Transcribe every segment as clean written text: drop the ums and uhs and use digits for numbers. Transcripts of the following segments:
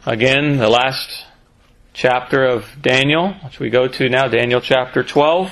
Again, the last chapter of Daniel, which we go to now, Daniel chapter 12.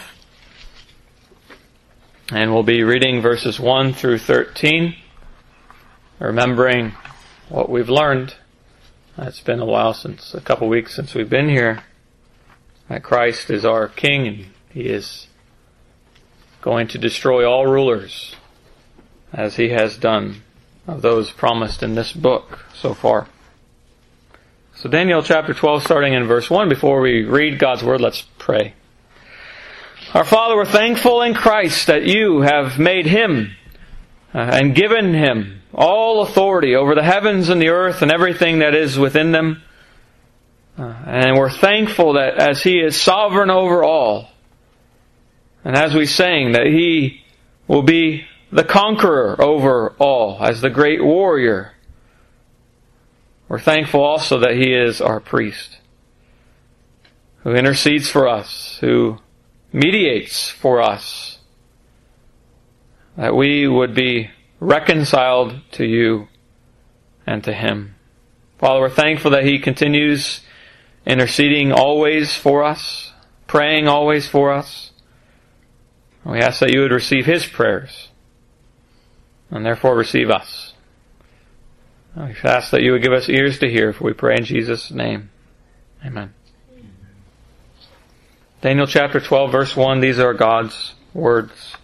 And we'll be reading verses 1 through 13, remembering what we've learned. It's been a couple weeks since we've been here, that Christ is our King and He is going to destroy all rulers, as He has done of those promised in this book so far. So Daniel chapter 12, starting in verse 1. Before we read God's Word, let's pray. Our Father, we're thankful in Christ that You have made Him and given Him all authority over the heavens and the earth and everything that is within them. And we're thankful that as He is sovereign over all, and as we sang, that He will be the conqueror over all as the great warrior. We're thankful also that He is our priest, who intercedes for us, who mediates for us, that we would be reconciled to You and to Him. Father, we're thankful that He continues interceding always for us, praying always for us. We ask that You would receive His prayers, and therefore receive us. We ask that You would give us ears to hear, for we pray in Jesus' name. Amen. Daniel chapter 12, verse 1, these are God's words.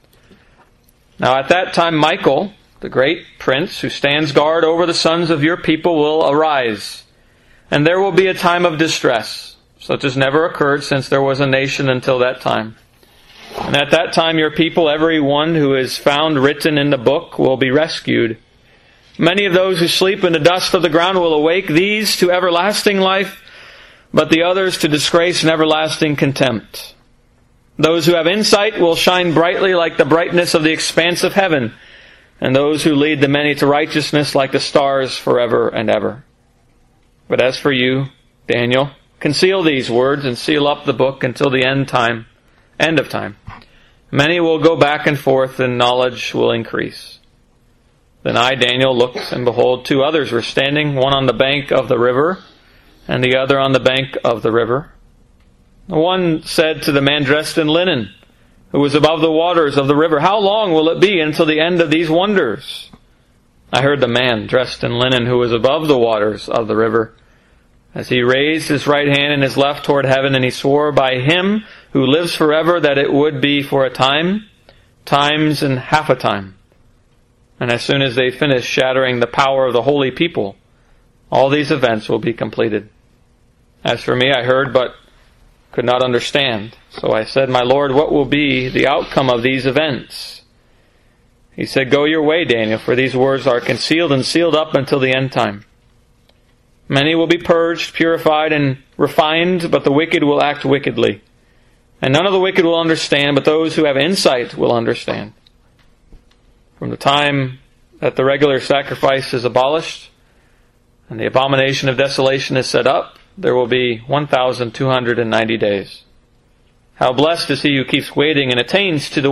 Now at that time Michael, the great prince who stands guard over the sons of Your people, will arise, and there will be a time of distress, such as never occurred since there was a nation until that time. And at that time Your people, every one who is found written in the book, will be rescued. Many of those who sleep in the dust of the ground will awake, these to everlasting life, but the others to disgrace and everlasting contempt. Those who have insight will shine brightly like the brightness of the expanse of heaven, and those who lead the many to righteousness like the stars forever and ever. But as for you, Daniel, conceal these words and seal up the book until the end of time. Many will go back and forth, and knowledge will increase. Then I, Daniel, looked, and behold, two others were standing, one on the bank of the river, and the other on the bank of the river. The one said to the man dressed in linen, who was above the waters of the river, "How long will it be until the end of these wonders?" I heard the man dressed in linen, who was above the waters of the river, as he raised his right hand and his left toward heaven, and he swore by Him who lives forever that it would be for a time, times and half a time. And as soon as they finish shattering the power of the holy people, all these events will be completed. As for me, I heard but could not understand. So I said, "My Lord, what will be the outcome of these events?" He said, "Go your way, Daniel, for these words are concealed and sealed up until the end time. Many will be purged, purified, and refined, but the wicked will act wickedly. And none of the wicked will understand, but those who have insight will understand. From the time that the regular sacrifice is abolished and the abomination of desolation is set up, there will be 1,290 days. How blessed is he who keeps waiting and attains to the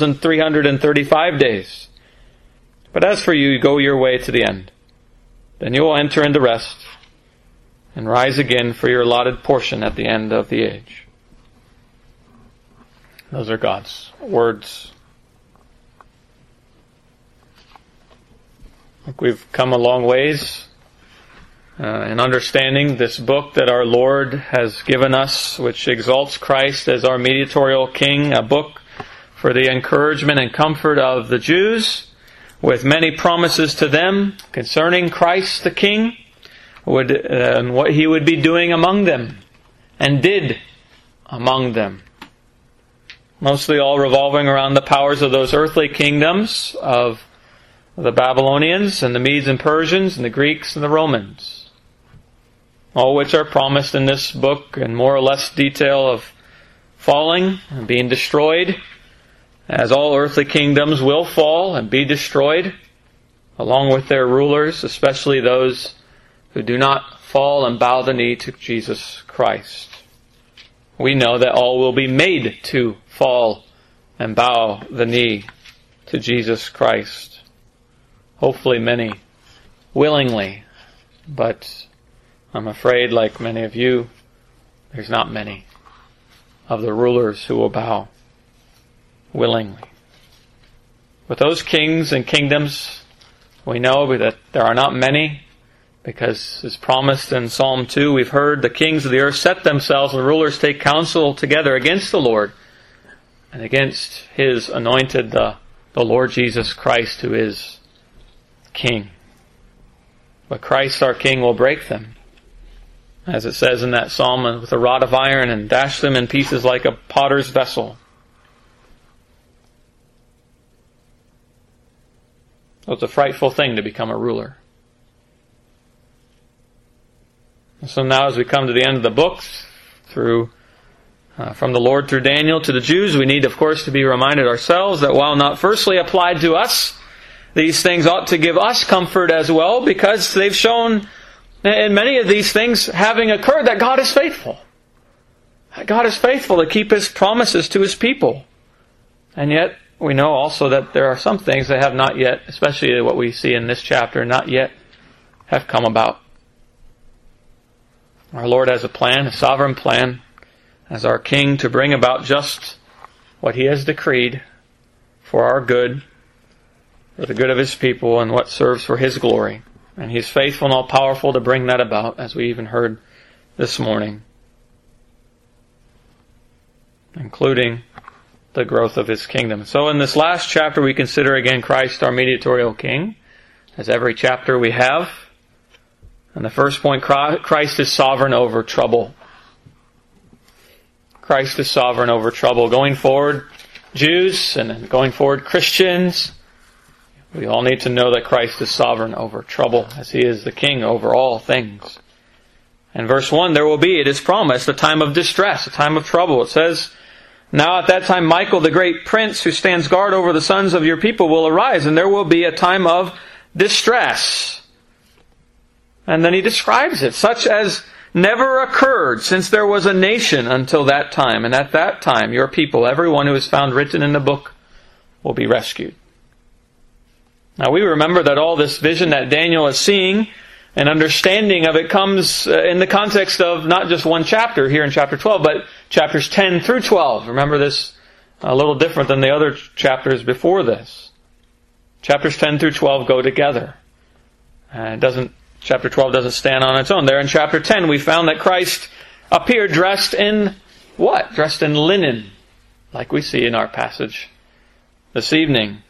1,335 days. But as for you, go your way to the end. Then you will enter into rest and rise again for your allotted portion at the end of the age." Those are God's words. I think we've come a long ways in understanding this book that our Lord has given us, which exalts Christ as our mediatorial King, a book for the encouragement and comfort of the Jews, with many promises to them concerning Christ the King, and what He would be doing among them, and did among them. Mostly all revolving around the powers of those earthly kingdoms of the Babylonians and the Medes and Persians and the Greeks and the Romans, all which are promised in this book in more or less detail of falling and being destroyed, as all earthly kingdoms will fall and be destroyed, along with their rulers, especially those who do not fall and bow the knee to Jesus Christ. We know that all will be made to fall and bow the knee to Jesus Christ. Hopefully many willingly, but I'm afraid, like many of you, there's not many of the rulers who will bow willingly. With those kings and kingdoms, we know that there are not many, because as promised in Psalm 2, we've heard the kings of the earth set themselves and rulers take counsel together against the Lord and against His anointed, the Lord Jesus Christ, who is King. But Christ our King will break them, as it says in that psalm, with a rod of iron, and dash them in pieces like a potter's vessel. So it's a frightful thing to become a ruler. So now as we come to the end of the book, from the Lord through Daniel to the Jews, we need, of course, to be reminded ourselves that while not firstly applied to us, these things ought to give us comfort as well, because they've shown in many of these things having occurred that God is faithful. God is faithful to keep His promises to His people. And yet, we know also that there are some things that have not yet, especially what we see in this chapter, not yet have come about. Our Lord has a plan, a sovereign plan, as our King, to bring about just what He has decreed for our good, for the good of His people, and what serves for His glory. And He is faithful and all-powerful to bring that about, as we even heard this morning, including the growth of His kingdom. So in this last chapter we consider again Christ our mediatorial King, as every chapter we have. And the first point, Christ is sovereign over trouble. Christ is sovereign over trouble. Going forward, Jews, and then going forward, Christians, we all need to know that Christ is sovereign over trouble, as He is the King over all things. And verse 1, there will be, it is promised, a time of distress, a time of trouble. It says, now at that time Michael, the great prince who stands guard over the sons of your people, will arise, and there will be a time of distress. And then he describes it, such as never occurred since there was a nation until that time. And at that time, your people, everyone who is found written in the book, will be rescued. Now we remember that all this vision that Daniel is seeing and understanding of it comes in the context of not just one chapter here in chapter 12, but chapters 10 through 12. Remember this a little different than the other chapters before this. Chapters 10 through 12 go together. Chapter 12 doesn't stand on its own. There in chapter 10 we found that Christ appeared dressed in what? Dressed in linen, like we see in our passage this evening.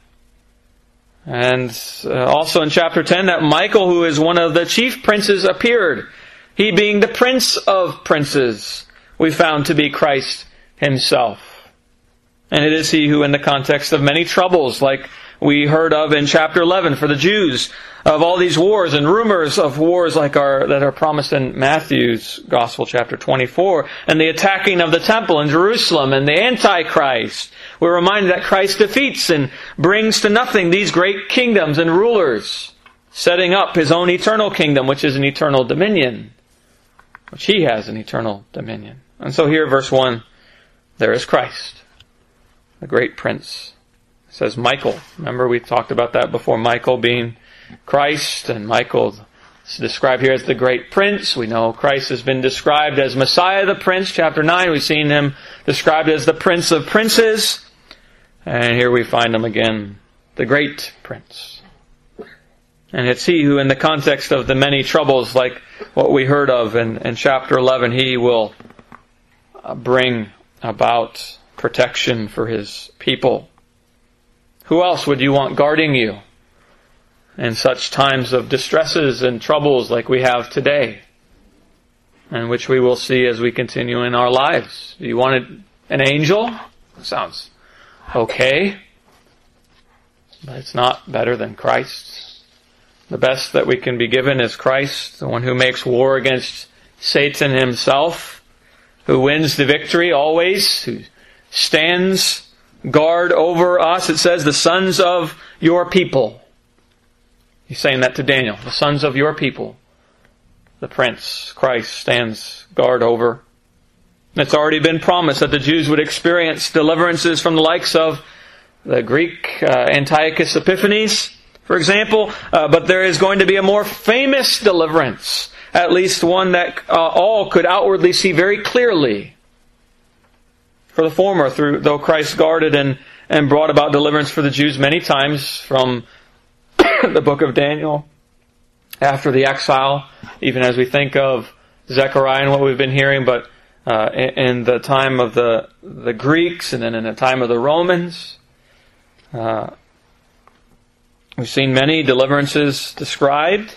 And also in chapter 10 that Michael, who is one of the chief princes, appeared. He being the prince of princes, we found to be Christ Himself. And it is He who, in the context of many troubles, like we heard of in chapter 11 for the Jews, of all these wars and rumors of wars that are promised in Matthew's Gospel, chapter 24, and the attacking of the temple in Jerusalem and the Antichrist. We're reminded that Christ defeats and brings to nothing these great kingdoms and rulers, setting up His own eternal kingdom, which is an eternal dominion, which He has an eternal dominion. And so here, verse 1, there is Christ, the great prince. It says Michael. Remember we talked about that before, Michael being Christ, and Michael is described here as the great prince. We know Christ has been described as Messiah the Prince. Chapter 9, we've seen Him described as the Prince of Princes. And here we find Him again, the great prince. And it's He who, in the context of the many troubles, like what we heard of in chapter 11, He will bring about protection for His people. Who else would you want guarding you in such times of distresses and troubles like we have today, and which we will see as we continue in our lives? Do you want an angel? Sounds okay, but it's not better than Christ. The best that we can be given is Christ, the one who makes war against Satan himself, who wins the victory always, who stands guard over us. It says, the sons of your people. He's saying that to Daniel. The sons of your people. The Prince, Christ, stands guard over. It's already been promised that the Jews would experience deliverances from the likes of the Greek Antiochus Epiphanes, for example. But there is going to be a more famous deliverance at least one that all could outwardly see very clearly. For the former, though Christ guarded and brought about deliverance for the Jews many times from the book of Daniel, after the exile, even as we think of Zechariah and what we've been hearing, but in the time of the Greeks and then in the time of the Romans, we've seen many deliverances described.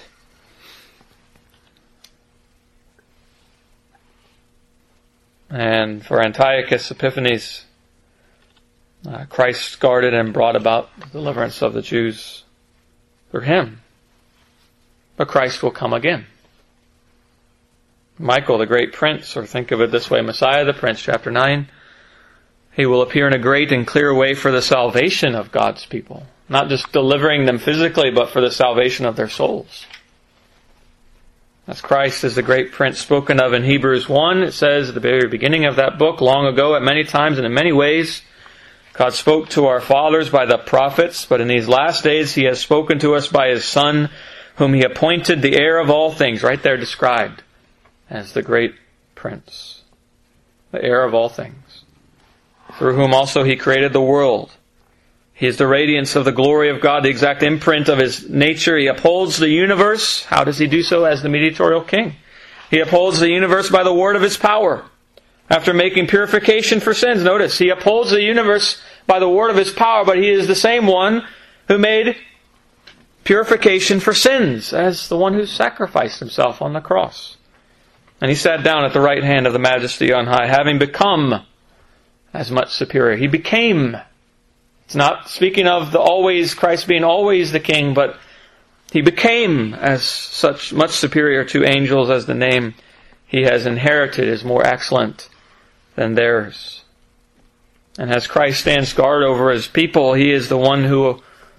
And for Antiochus Epiphanes, Christ guarded and brought about the deliverance of the Jews through him. But Christ will come again. Michael, the great prince, or think of it this way, Messiah the Prince, chapter 9, he will appear in a great and clear way for the salvation of God's people. Not just delivering them physically, but for the salvation of their souls. As Christ is the great prince spoken of in Hebrews 1, it says at the very beginning of that book, long ago at many times and in many ways, God spoke to our fathers by the prophets, but in these last days He has spoken to us by His Son, whom He appointed the heir of all things, right there described as the great prince, the heir of all things, through whom also He created the world. He is the radiance of the glory of God, the exact imprint of His nature. He upholds the universe. How does He do so? As the mediatorial king. He upholds the universe by the word of His power. After making purification for sins, notice, He upholds the universe by the word of His power, but He is the same one who made purification for sins, as the one who sacrificed Himself on the cross. And He sat down at the right hand of the Majesty on high, having become as much superior. He became. It's not speaking of the always, Christ being always the king, but He became as such much superior to angels as the name He has inherited is more excellent than theirs. And as Christ stands guard over His people, He is the one who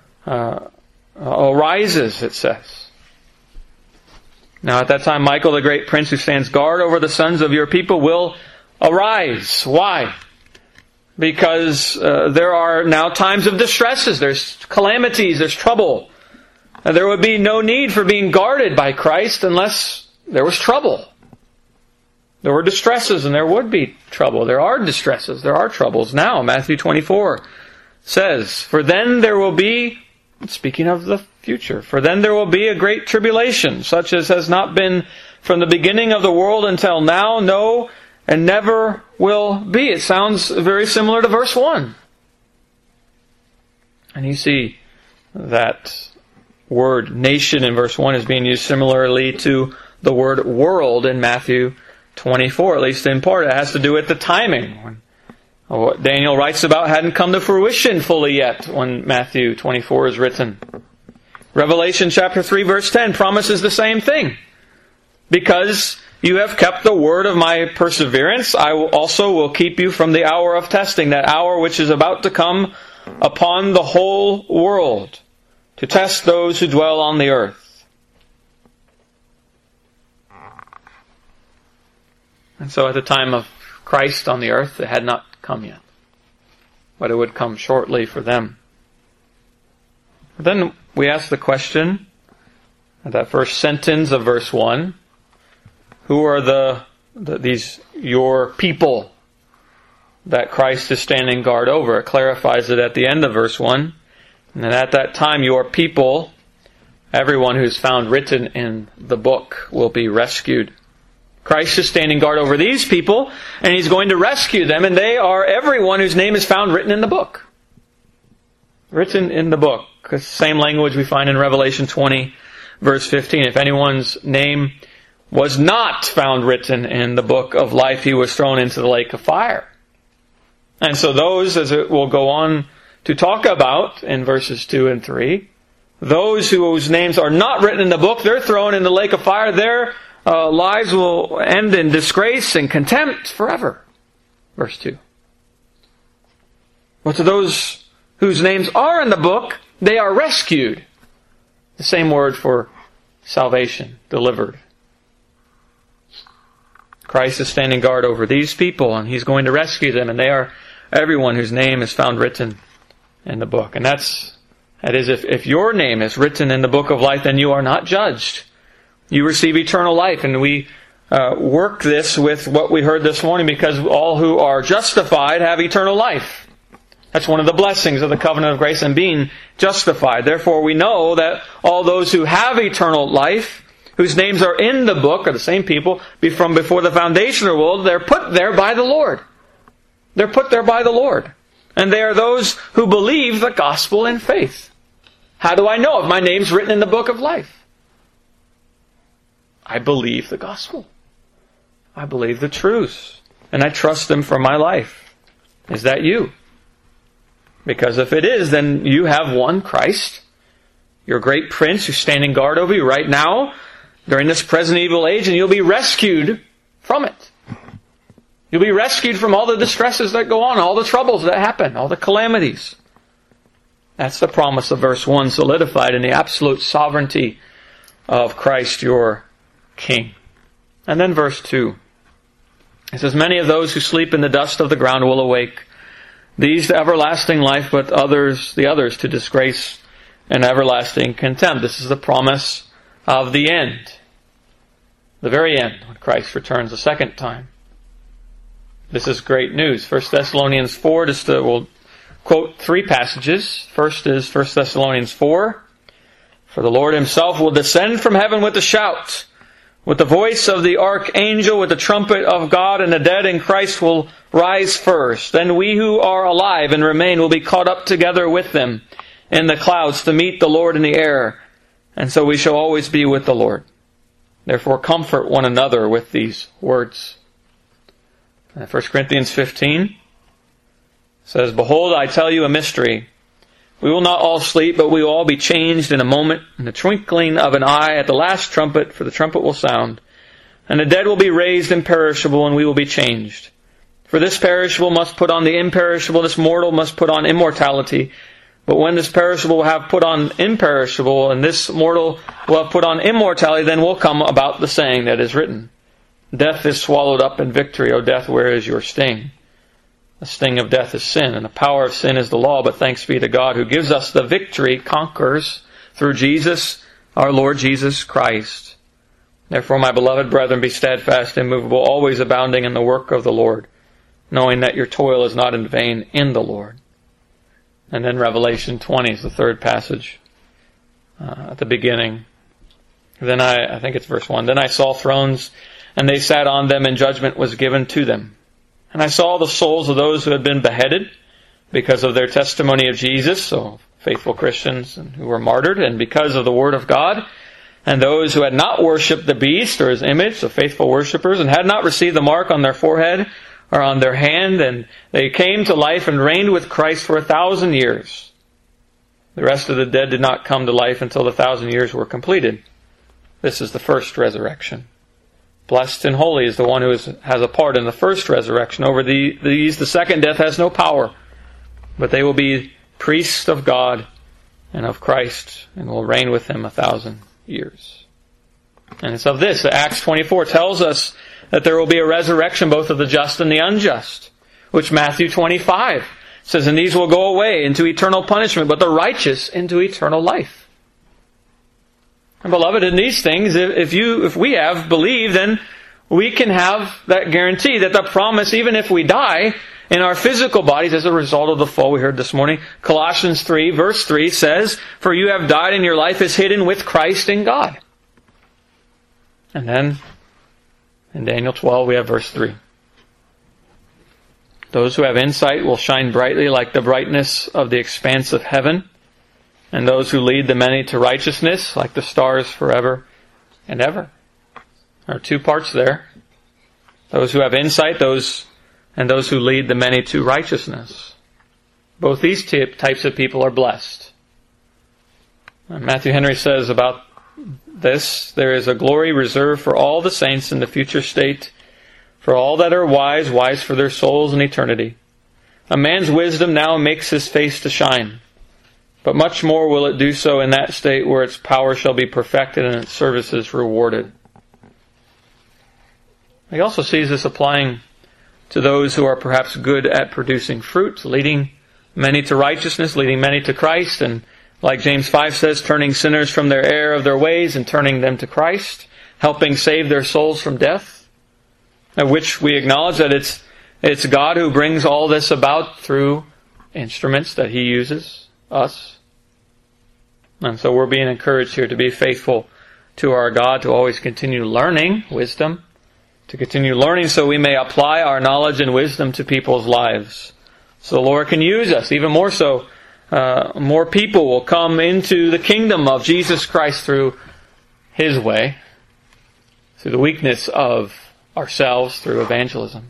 arises, it says. Now at that time, Michael, the great prince who stands guard over the sons of your people, will arise. Why? Because there are now times of distresses, there's calamities, there's trouble. And there would be no need for being guarded by Christ unless there was trouble. There were distresses and there would be trouble. There are distresses, there are troubles now. Matthew 24 says, for then there will be, speaking of the future, for then there will be a great tribulation, such as has not been from the beginning of the world until now, no, and never will be. It sounds very similar to verse 1. And you see that word nation in verse 1 is being used similarly to the word world in Matthew 24, at least in part. It has to do with the timing. What Daniel writes about hadn't come to fruition fully yet when Matthew 24 is written. Revelation chapter 3 verse 10 promises the same thing. Because you have kept the word of my perseverance, I also will keep you from the hour of testing, that hour which is about to come upon the whole world, to test those who dwell on the earth. And so at the time of Christ on the earth, it had not come yet. But it would come shortly for them. Then we ask the question, that first sentence of verse 1, who are these your people that Christ is standing guard over? It clarifies it at the end of verse 1. And at that time your people, everyone who's found written in the book, will be rescued. Christ is standing guard over these people, and He's going to rescue them, and they are everyone whose name is found written in the book. Written in the book. The same language we find in Revelation 20, verse 15. If anyone's name was not found written in the book of life, he was thrown into the lake of fire. And so those, as it will go on to talk about in verses 2 and 3, those whose names are not written in the book, they're thrown in the lake of fire. Their lives will end in disgrace and contempt forever. Verse 2. But to those whose names are in the book, they are rescued. The same word for salvation, delivered. Christ is standing guard over these people, and He's going to rescue them, and they are everyone whose name is found written in the book. And that is, if your name is written in the book of life, then you are not judged. you receive eternal life. And we work this with what we heard this morning, because all who are justified have eternal life. That's one of the blessings of the covenant of grace and being justified. Therefore, we know that all those who have eternal life, whose names are in the book, are the same people from before the foundation of the world. They're put there by the Lord. They're put there by the Lord. And they are those who believe the gospel in faith. How do I know if my name's written in the book of life? I believe the gospel. I believe the truths. And I trust them for my life. Is that you? Because if it is, then you have one Christ, your great prince who's standing guard over you right now during this present evil age, and you'll be rescued from it. You'll be rescued from all the distresses that go on, all the troubles that happen, all the calamities. That's the promise of verse 1, solidified in the absolute sovereignty of Christ your King. And then verse 2. It says, many of those who sleep in the dust of the ground will awake, these to everlasting life, but the others to disgrace and everlasting contempt. This is the promise of the end. The very end, when Christ returns a second time. This is great news. 1 Thessalonians 4, we'll quote 3 passages. First is 1 Thessalonians 4. For the Lord himself will descend from heaven with a shout, with the voice of the archangel, with the trumpet of God, and the dead in Christ will rise first. Then we who are alive and remain will be caught up together with them in the clouds to meet the Lord in the air. And so we shall always be with the Lord. Therefore comfort one another with these words. 1 Corinthians 15 says, behold, I tell you a mystery. We will not all sleep, but we will all be changed in a moment, in the twinkling of an eye, at the last trumpet, for the trumpet will sound. And the dead will be raised imperishable, and we will be changed. For this perishable must put on the imperishable, this mortal must put on immortality. But when this perishable will have put on imperishable, and this mortal will have put on immortality, then will come about the saying that is written, death is swallowed up in victory. O death, where is your sting? The sting of death is sin, and the power of sin is the law. But thanks be to God who gives us the victory, conquers through Jesus, our Lord Jesus Christ. Therefore, my beloved brethren, be steadfast, immovable, always abounding in the work of the Lord, knowing that your toil is not in vain in the Lord. And then Revelation 20 is the third passage at the beginning. Then I think it's verse 1. Then I saw thrones, and they sat on them, and judgment was given to them. And I saw the souls of those who had been beheaded because of their testimony of Jesus, so faithful Christians who were martyred, and because of the word of God, and those who had not worshipped the beast or his image, so faithful worshippers, and had not received the mark on their forehead or on their hand, and they came to life and reigned with Christ for 1,000 years. The rest of the dead did not come to life until the 1,000 years were completed. This is the first resurrection. Blessed and holy is the one who has a part in the first resurrection. Over these, the second death has no power, but they will be priests of God and of Christ, and will reign with him 1,000 years. And it's of this that Acts 24 tells us that there will be a resurrection both of the just and the unjust, which Matthew 25 says, and these will go away into eternal punishment, but the righteous into eternal life. And beloved, in these things, if we have believed, then we can have that guarantee that the promise, even if we die in our physical bodies as a result of the fall we heard this morning, Colossians 3 verse 3 says, for you have died and your life is hidden with Christ in God. And then in Daniel 12 we have verse 3. Those who have insight will shine brightly like the brightness of the expanse of heaven, and those who lead the many to righteousness like the stars forever and ever. There are 2 parts there. Those who have insight, those who lead the many to righteousness. Both these types of people are blessed. Matthew Henry says about this, there is a glory reserved for all the saints in the future state, for all that are wise, wise for their souls in eternity. A man's wisdom now makes his face to shine, but much more will it do so in that state where its power shall be perfected and its services rewarded. He also sees this applying to those who are perhaps good at producing fruit, leading many to righteousness, leading many to Christ, and like James 5 says, turning sinners from their error of their ways and turning them to Christ. helping save their souls from death, at which we acknowledge that it's God who brings all this about through instruments that He uses, us. And so we're being encouraged here to be faithful to our God, to always continue learning wisdom, to continue learning so we may apply our knowledge and wisdom to people's lives. So the Lord can use us, even more so. More people will come into the kingdom of Jesus Christ through His way, through the weakness of ourselves, through evangelism.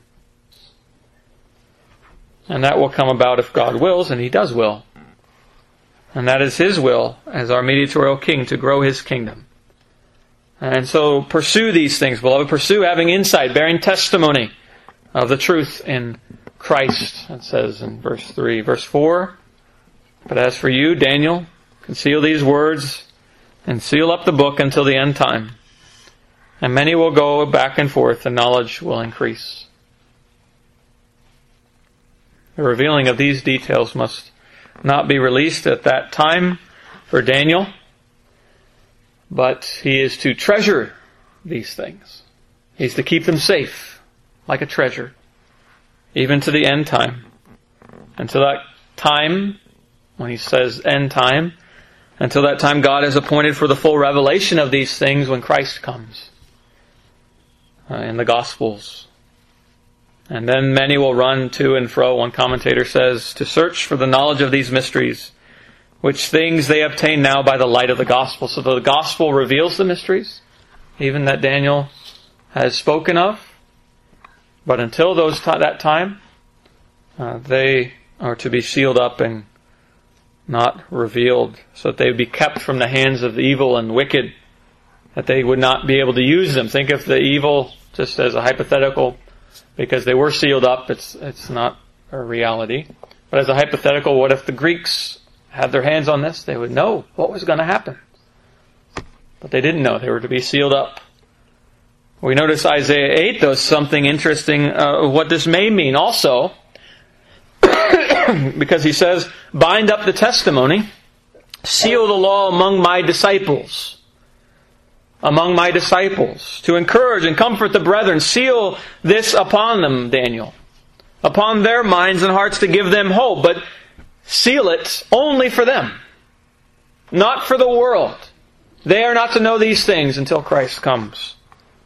And that will come about if God wills, and He does will. And that is His will as our mediatorial King, to grow His kingdom. And so pursue these things, beloved. Pursue having insight, bearing testimony of the truth in Christ, it says in verse 3. Verse 4, but as for you, Daniel, conceal these words and seal up the book until the end time. And many will go back and forth, and knowledge will increase. The revealing of these details must not be released at that time for Daniel, but he is to treasure these things. He's to keep them safe, like a treasure, even to the end time. Until that time, when he says end time, until that time God has appointed for the full revelation of these things when Christ comes in the Gospels. And then many will run to and fro, one commentator says, to search for the knowledge of these mysteries, which things they obtain now by the light of the Gospel. So the Gospel reveals the mysteries, even that Daniel has spoken of. But until that time, they are to be sealed up and not revealed, so that they would be kept from the hands of the evil and wicked, that they would not be able to use them. Think of the evil just as a hypothetical, because they were sealed up. It's not a reality. But as a hypothetical, what if the Greeks had their hands on this? They would know what was going to happen. But they didn't know. They were to be sealed up. We notice Isaiah 8, though, something interesting what this may mean also. Because he says, bind up the testimony, seal the law among my disciples. Among my disciples. To encourage and comfort the brethren. Seal this upon them, Daniel. Upon their minds and hearts, to give them hope. But seal it only for them. Not for the world. They are not to know these things until Christ comes.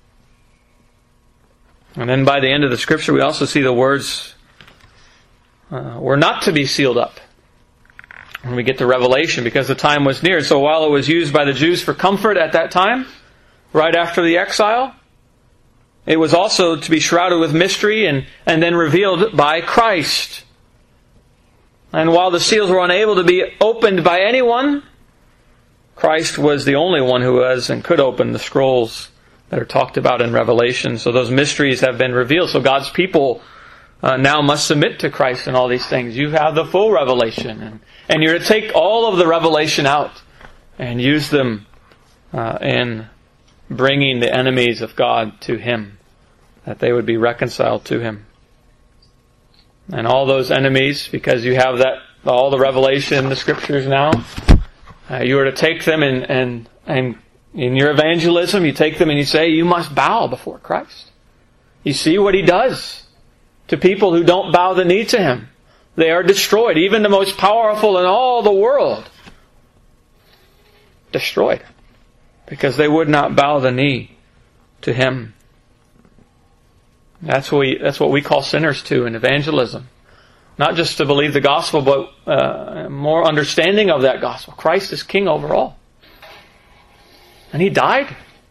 And then by the end of the Scripture, we also see the words were not to be sealed up when we get to Revelation, because the time was near. So while it was used by the Jews for comfort at that time, right after the exile, it was also to be shrouded with mystery and then revealed by Christ. And while the seals were unable to be opened by anyone, Christ was the only one who was and could open the scrolls that are talked about in Revelation. So those mysteries have been revealed. So God's people now must submit to Christ in all these things. You have the full revelation. And you're to take all of the revelation out and use them in bringing the enemies of God to Him, that they would be reconciled to Him. And all those enemies, because you have all the revelation in the Scriptures now, you are to take them and in your evangelism, you take them and you say, you must bow before Christ. You see what He does to people who don't bow the knee to Him. They are destroyed. Even the most powerful in all the world, destroyed, because they would not bow the knee to Him. That's what we call sinners to in evangelism. Not just to believe the gospel, but more understanding of that gospel. Christ is King over all. And He died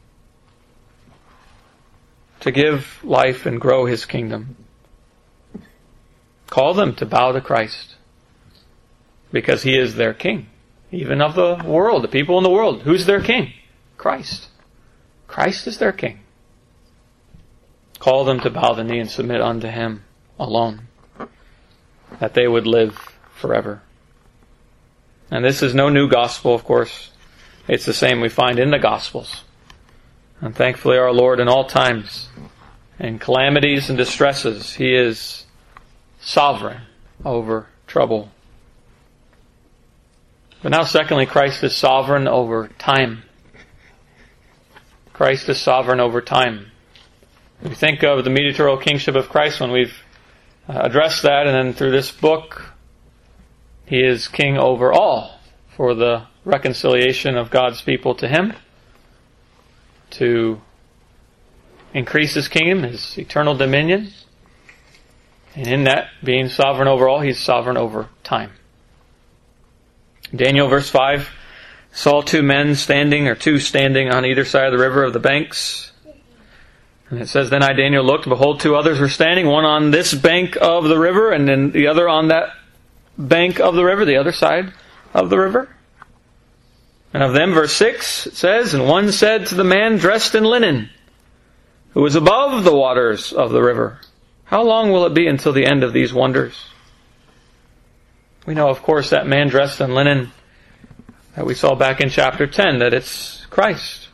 to give life and grow His kingdom. Call them to bow to Christ, because He is their King. Even of the world, the people in the world. Who's their King? Christ. Christ is their King. Call them to bow the knee and submit unto Him alone, that they would live forever. And this is no new gospel, of course. It's the same we find in the Gospels. And thankfully our Lord in all times, in calamities and distresses, He is sovereign over trouble. But now secondly, Christ is sovereign over time. Christ is sovereign over time. We think of the mediatorial kingship of Christ when we've addressed that, and then through this book, He is king over all for the reconciliation of God's people to Him, to increase His kingdom, His eternal dominion, and in that, being sovereign over all, He's sovereign over time. Daniel, verse 5, saw two standing on either side of the river of the banks. And it says, Then I, Daniel, looked, and behold, two others were standing, one on this bank of the river, and then the other on that bank of the river, the other side of the river. And of them, verse 6, it says, And one said to the man dressed in linen, who was above the waters of the river, How long will it be until the end of these wonders? We know, of course, that man dressed in linen that we saw back in chapter 10, that it's Christ.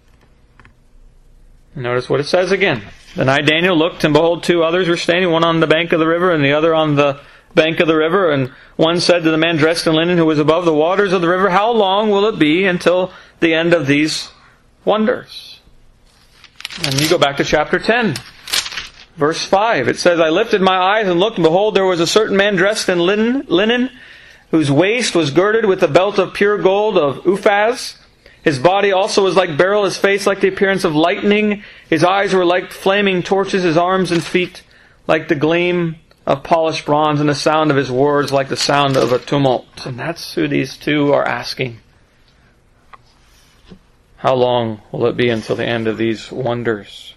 Notice what it says again. Then I, Daniel, looked, and behold, two others were standing, one on the bank of the river, and the other on the bank of the river. And one said to the man dressed in linen, who was above the waters of the river, How long will it be until the end of these wonders? And you go back to chapter 10, verse 5. It says, I lifted my eyes and looked, and behold, there was a certain man dressed in linen, whose waist was girded with a belt of pure gold of Uphaz. His body also was like beryl, his face like the appearance of lightning. His eyes were like flaming torches, his arms and feet like the gleam of polished bronze, and the sound of his words like the sound of a tumult. And that's who these two are asking. How long will it be until the end of these wonders?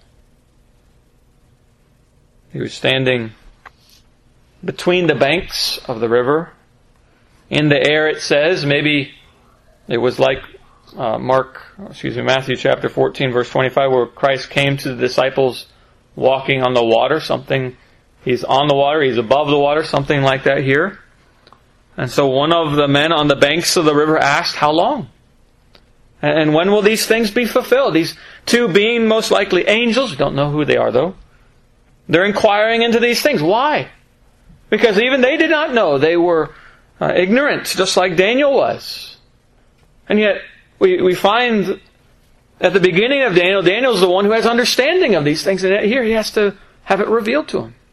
He was standing between the banks of the river. In the air, it says, maybe it was like Matthew chapter 14, verse 25, where Christ came to the disciples walking on the water. He's on the water, He's above the water, something like that here. And so one of the men on the banks of the river asked, How long? And when will these things be fulfilled? These two being most likely angels. We don't know who they are, though. They're inquiring into these things. Why? Because even they did not know. They were ignorant, just like Daniel was. And yet, we find at the beginning of Daniel's the one who has understanding of these things. And yet here he has to have it revealed to him.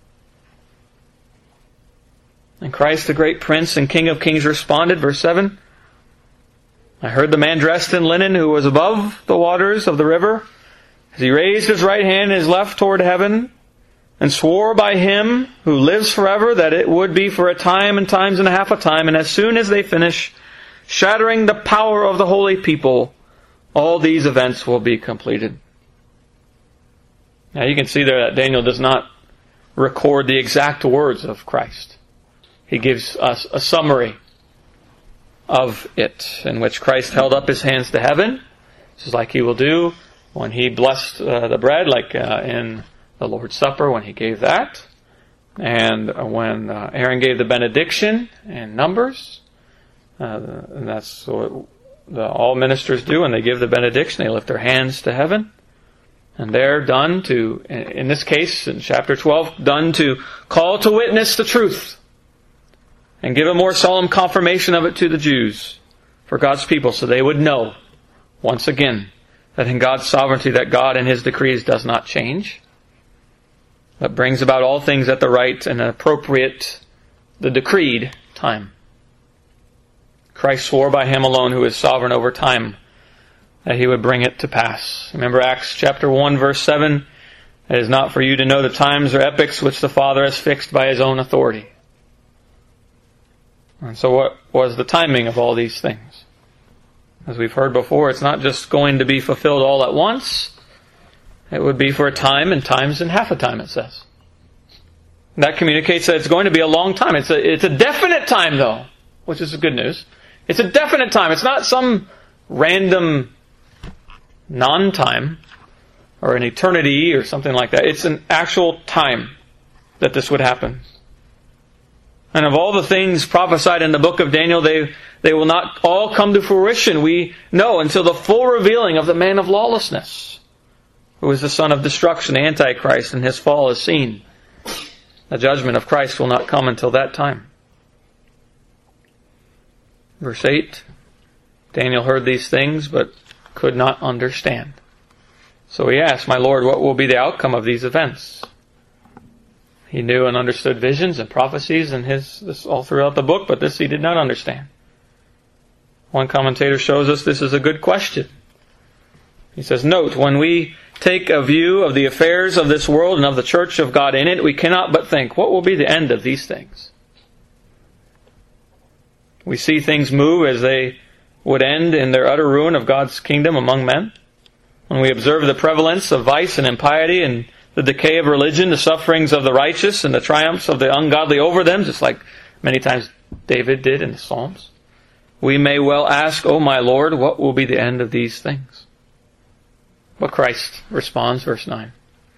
And Christ, the great Prince and King of Kings, responded, verse 7, I heard the man dressed in linen who was above the waters of the river, as he raised his right hand and his left toward heaven, and swore by Him who lives forever that it would be for a time and times and a half a time, and as soon as they finish shattering the power of the holy people, all these events will be completed. Now you can see there that Daniel does not record the exact words of Christ. He gives us a summary of it, in which Christ held up His hands to heaven. This is like He will do when He blessed the bread, like in the Lord's Supper when He gave that. And when Aaron gave the benediction in Numbers. And that's what all ministers do when they give the benediction. They lift their hands to heaven. And they're done to, in this case, in chapter 12, done to call to witness the truth. And give a more solemn confirmation of it to the Jews, for God's people, so they would know, once again, that in God's sovereignty, that God and His decrees does not change, but brings about all things at the right and appropriate, the decreed time. Christ swore by Him alone, who is sovereign over time, that He would bring it to pass. Remember Acts chapter 1, verse 7, It is not for you to know the times or epochs which the Father has fixed by His own authority. And so what was the timing of all these things? As we've heard before, it's not just going to be fulfilled all at once. It would be for a time and times and half a time, it says. That communicates that it's going to be a long time. It's a definite time, though, which is the good news. It's a definite time. It's not some random non-time or an eternity or something like that. It's an actual time that this would happen. And of all the things prophesied in the book of Daniel, they will not all come to fruition, we know, until the full revealing of the man of lawlessness, who is the son of destruction, the Antichrist, and his fall is seen. The judgment of Christ will not come until that time. Verse 8, Daniel heard these things, but could not understand. So he asked, "My Lord, what will be the outcome of these events?" He knew and understood visions and prophecies and this all throughout the book, but this he did not understand. One commentator shows us this is a good question. He says, "Note, when we take a view of the affairs of this world and of the church of God in it, we cannot but think, what will be the end of these things?" We see things move as they would end in their utter ruin of God's kingdom among men. When we observe the prevalence of vice and impiety and the decay of religion, the sufferings of the righteous and the triumphs of the ungodly over them, just like many times David did in the Psalms, we may well ask, "Oh my Lord, what will be the end of these things?" But Christ responds, verse 9.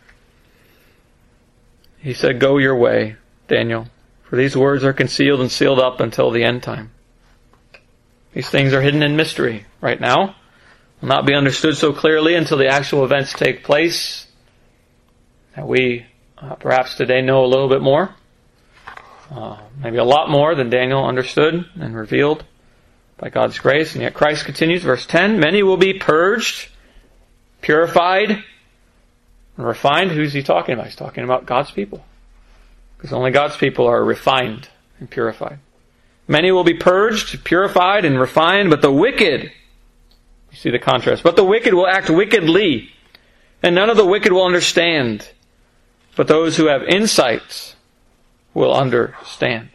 He said, "Go your way, Daniel, for these words are concealed and sealed up until the end time." These things are hidden in mystery right now, will not be understood so clearly until the actual events take place. That we perhaps today know a little bit more, maybe a lot more than Daniel understood and revealed by God's grace. And yet Christ continues, verse 10, "Many will be purged, purified, and refined." Who's he talking about? He's talking about God's people. Because only God's people are refined and purified. "Many will be purged, purified, and refined, but the wicked," you see the contrast, "but the wicked will act wickedly, and none of the wicked will understand. But those who have insight will understand."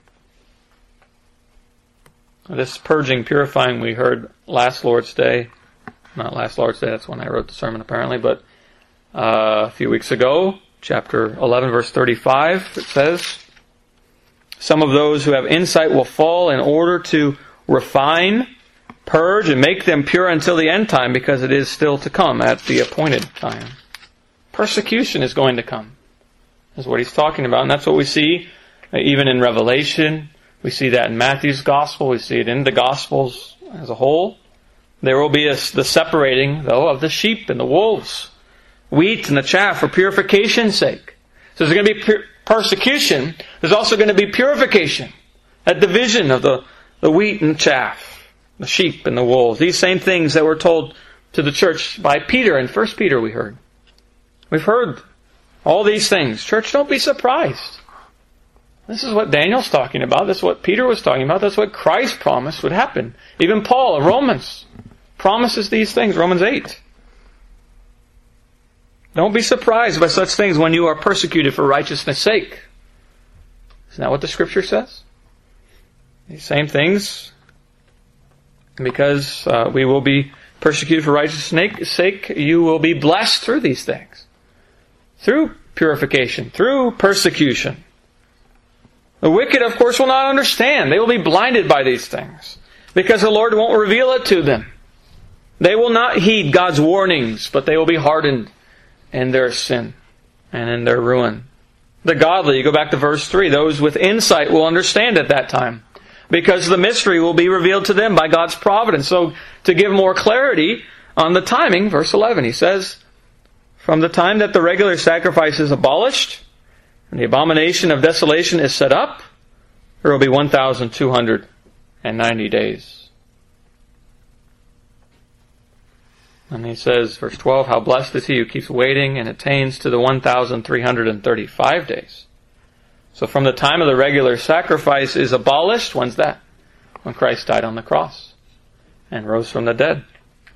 This purging, purifying we heard last Lord's Day. Not last Lord's Day, that's when I wrote the sermon apparently, but a few weeks ago, chapter 11, verse 35, it says, "Some of those who have insight will fall in order to refine, purge, and make them pure until the end time, because it is still to come at the appointed time." Persecution is going to come, is what he's talking about. And that's what we see even in Revelation. We see that in Matthew's Gospel. We see it in the Gospels as a whole. There will be the separating, though, of the sheep and the wolves, wheat and the chaff, for purification's sake. So there's going to be persecution. There's also going to be purification. That division of the wheat and chaff, the sheep and the wolves. These same things that were told to the church by Peter in 1 Peter we heard. We've heard all these things. Church, don't be surprised. This is what Daniel's talking about. This is what Peter was talking about. That's what Christ promised would happen. Even Paul in Romans promises these things. Romans 8. Don't be surprised by such things when you are persecuted for righteousness' sake. Isn't that what the Scripture says? These same things. Because we will be persecuted for righteousness' sake, you will be blessed through these things. Through purification, through persecution. The wicked, of course, will not understand. They will be blinded by these things, because the Lord won't reveal it to them. They will not heed God's warnings, but they will be hardened in their sin and in their ruin. The godly, you go back to verse 3, those with insight will understand at that time, because the mystery will be revealed to them by God's providence. So, to give more clarity on the timing, verse 11, he says, "From the time that the regular sacrifice is abolished, and the abomination of desolation is set up, there will be 1,290 days." And he says, verse 12, "How blessed is he who keeps waiting and attains to the 1,335 days." So from the time of the regular sacrifice is abolished, when's that? When Christ died on the cross and rose from the dead.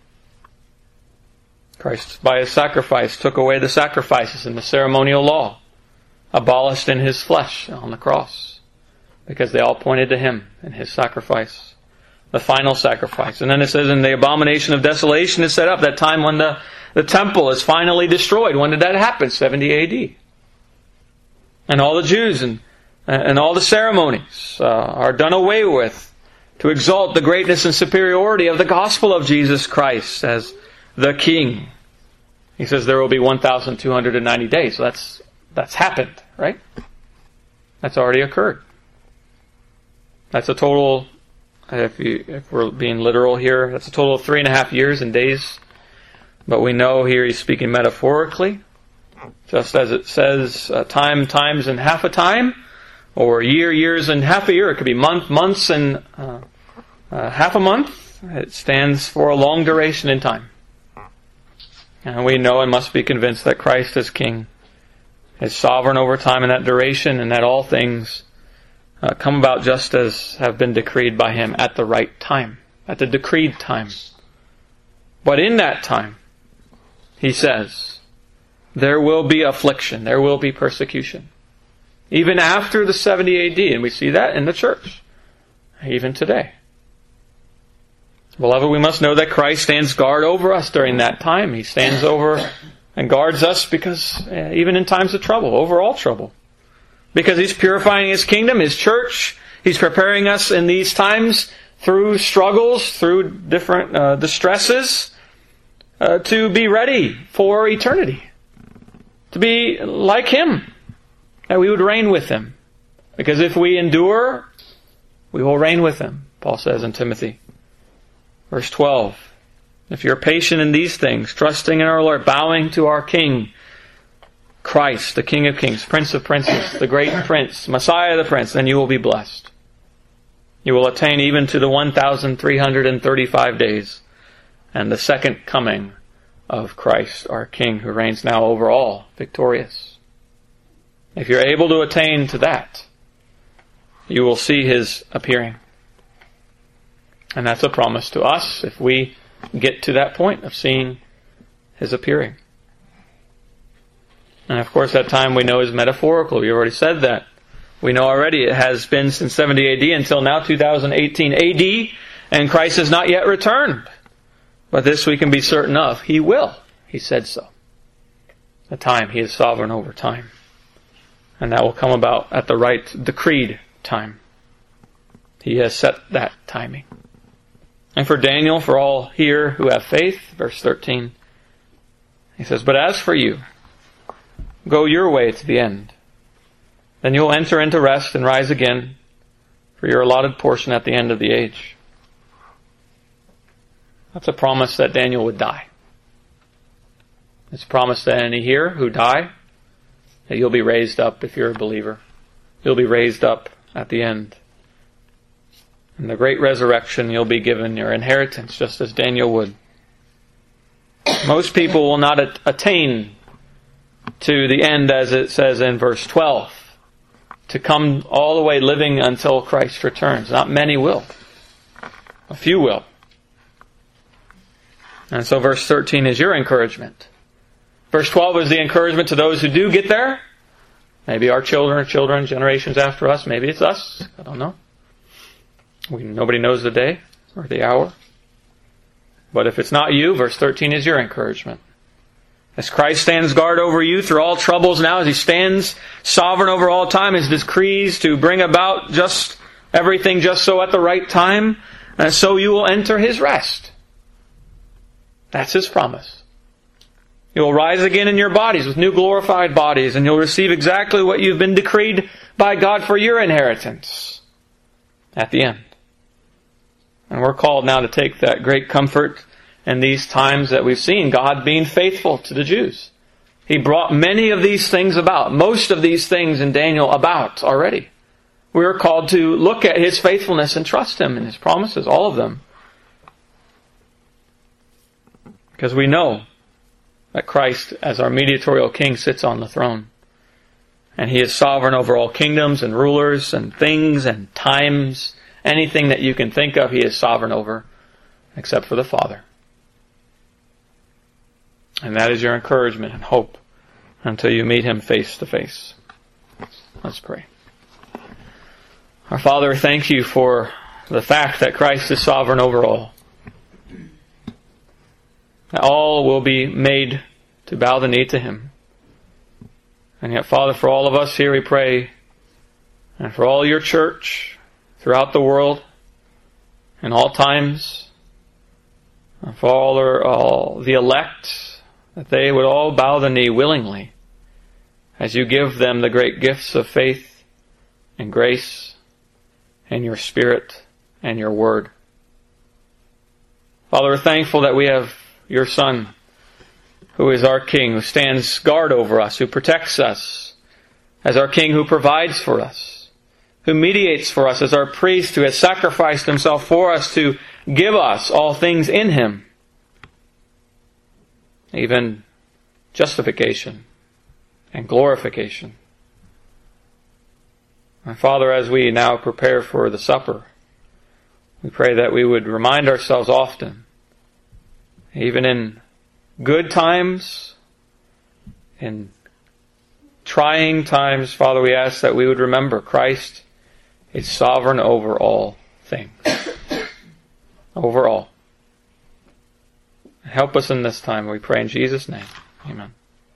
Christ, by His sacrifice, took away the sacrifices in the ceremonial law, abolished in His flesh on the cross, because they all pointed to Him and His sacrifice, the final sacrifice. And then it says, "And the abomination of desolation is set up," that time when the temple is finally destroyed. When did that happen? 70 AD. And all the Jews and all the ceremonies are done away with to exalt the greatness and superiority of the gospel of Jesus Christ as the King. He says there will be 1,290 days. So that's happened, right? That's already occurred. That's a total, if we're being literal here, that's a total of 3.5 years in days. But we know here he's speaking metaphorically, just as it says times and half a time, or years and half a year. It could be months and half a month. It stands for a long duration in time. And we know and must be convinced that Christ is King, is sovereign over time and that duration, and that all things come about just as have been decreed by Him at the right time, at the decreed time. But in that time, He says, there will be affliction, there will be persecution. Even after the 70 AD, and we see that in the church, even today. Beloved, we must know that Christ stands guard over us during that time. He stands over and guards us because even in times of trouble, overall trouble. Because He's purifying His kingdom, His church. He's preparing us in these times through struggles, through different distresses, to be ready for eternity. To be like Him, that we would reign with Him. Because if we endure, we will reign with Him, Paul says in Timothy. Verse 12, if you're patient in these things, trusting in our Lord, bowing to our King, Christ, the King of Kings, Prince of Princes, the great Prince, Messiah the Prince, then you will be blessed. You will attain even to the 1,335 days and the second coming of Christ, our King, who reigns now over all, victorious. If you're able to attain to that, you will see His appearing. And that's a promise to us if we get to that point of seeing His appearing. And of course that time we know is metaphorical. We already said that. We know already it has been since 70 AD until now 2018 AD, and Christ has not yet returned. But this we can be certain of. He will. He said so. The time. He is sovereign over time. And that will come about at the right decreed time. He has set that timing. And for Daniel, for all here who have faith, verse 13, he says, but as for you, go your way to the end. Then you'll enter into rest and rise again for your allotted portion at the end of the age. That's a promise that Daniel would die. It's a promise that any here who die, that you'll be raised up if you're a believer. You'll be raised up at the end. In the great resurrection, you'll be given your inheritance, just as Daniel would. Most people will not attain to the end, as it says in verse 12, to come all the way living until Christ returns. Not many will. A few will. And so verse 13 is your encouragement. Verse 12 is the encouragement to those who do get there. Maybe our children, generations after us. Maybe it's us. I don't know. Nobody knows the day or the hour. But if it's not you, verse 13 is your encouragement. As Christ stands guard over you through all troubles now, as He stands sovereign over all time, His decrees to bring about just everything just so at the right time, and so you will enter His rest. That's His promise. You will rise again in your bodies with new glorified bodies, and you'll receive exactly what you've been decreed by God for your inheritance at the end. And we're called now to take that great comfort in these times that we've seen God being faithful to the Jews. He brought many of these things about, most of these things in Daniel about already. We are called to look at His faithfulness and trust Him and His promises, all of them. Because we know that Christ, as our mediatorial King, sits on the throne. And He is sovereign over all kingdoms and rulers and things and times. Anything that you can think of, He is sovereign over, except for the Father. And that is your encouragement and hope until you meet Him face to face. Let's pray. Our Father, thank You for the fact that Christ is sovereign over all. That all will be made to bow the knee to Him. And yet, Father, for all of us here we pray, and for all Your church throughout the world, in all times, and for all the elect, that they would all bow the knee willingly as You give them the great gifts of faith and grace and Your Spirit and Your Word. Father, we're thankful that we have Your Son, who is our King, who stands guard over us, who protects us, as our King who provides for us, who mediates for us as our priest, who has sacrificed Himself for us to give us all things in Him. even justification and glorification. And Father, as we now prepare for the supper, we pray that we would remind ourselves often, even in good times, in trying times, Father, we ask that we would remember Christ is sovereign over all things. Over all. Help us in this time, we pray in Jesus' name. Amen.